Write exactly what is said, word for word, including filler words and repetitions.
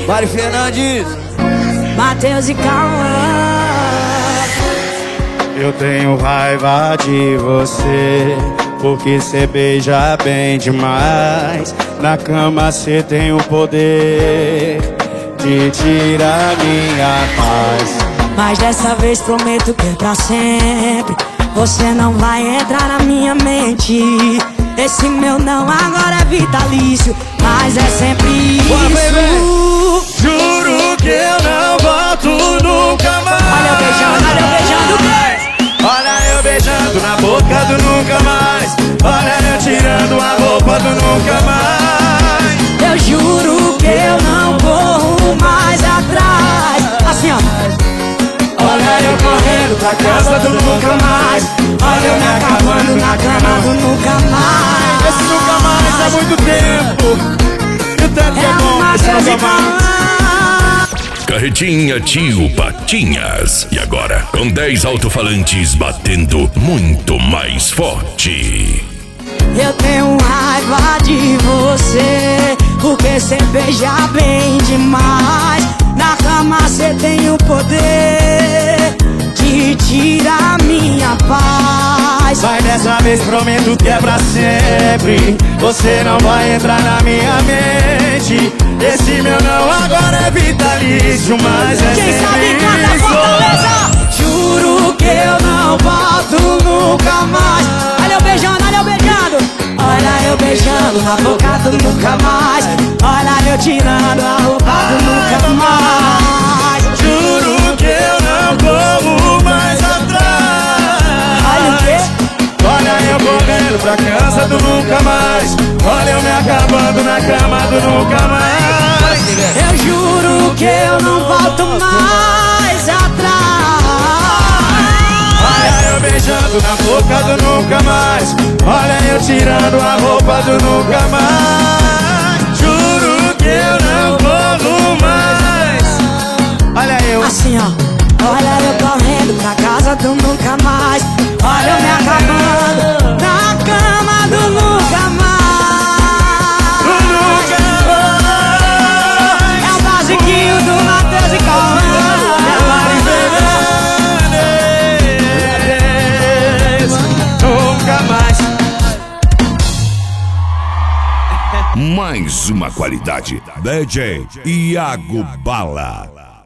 Mari Fernandes, Matheus e Cauã. Eu tenho raiva de você, porque cê beija bem demais. Na cama cê tem o poder de tirar minha paz. Mas dessa vez prometo que é pra sempre. Você não vai entrar na minha mente. Esse meu não agora é vitalício, mas é sempre isso. Bora, baby. Juro que eu não volto nunca mais. Olha eu beijando, olha eu beijando. Olha eu beijando na boca do nunca mais. Olha eu tirando a roupa do nunca mais. Eu juro que eu não corro mais atrás. Assim ó. Olha eu correndo pra casa do nunca mais. Olha eu me acabando na cama do nunca mais. Esse nunca mais há muito tempo. E o tanto que é bom esse nunca mais. Carretinha Tio Patinhas. E agora, com dez alto-falantes batendo muito mais forte. Eu tenho raiva de você, porque cê beija bem demais. Na cama cê tem o poder de tirar minha paz. Mas dessa vez prometo que é pra sempre. Você não vai entrar na minha mente. Esse meu não agora é vitalício, mas é Quem sempre sabe canta isso. Fortaleza. Juro que eu não volto nunca mais. Olha eu beijando, olha eu beijando. Olha eu beijando na boca do nunca mais. Olha eu tirando a roupa do nunca mais. Juro que eu não corro mais atrás. Olha o quê? Olha eu correndo pra casa do nunca mais. Olha eu me acabando na cama do nunca mais. Eu juro que eu não volto mais atrás. Olha eu beijando na boca do nunca mais. Olha eu tirando a roupa do nunca mais. Juro que eu não corro mais. Olha eu Assim ó. Olha eu correndo pra casa do nunca mais. Olha eu me acabando na cama do nunca mais. É o basiquinho do Matheus e Cauã. Nunca mais. Mais uma qualidade. D J Iago Bala.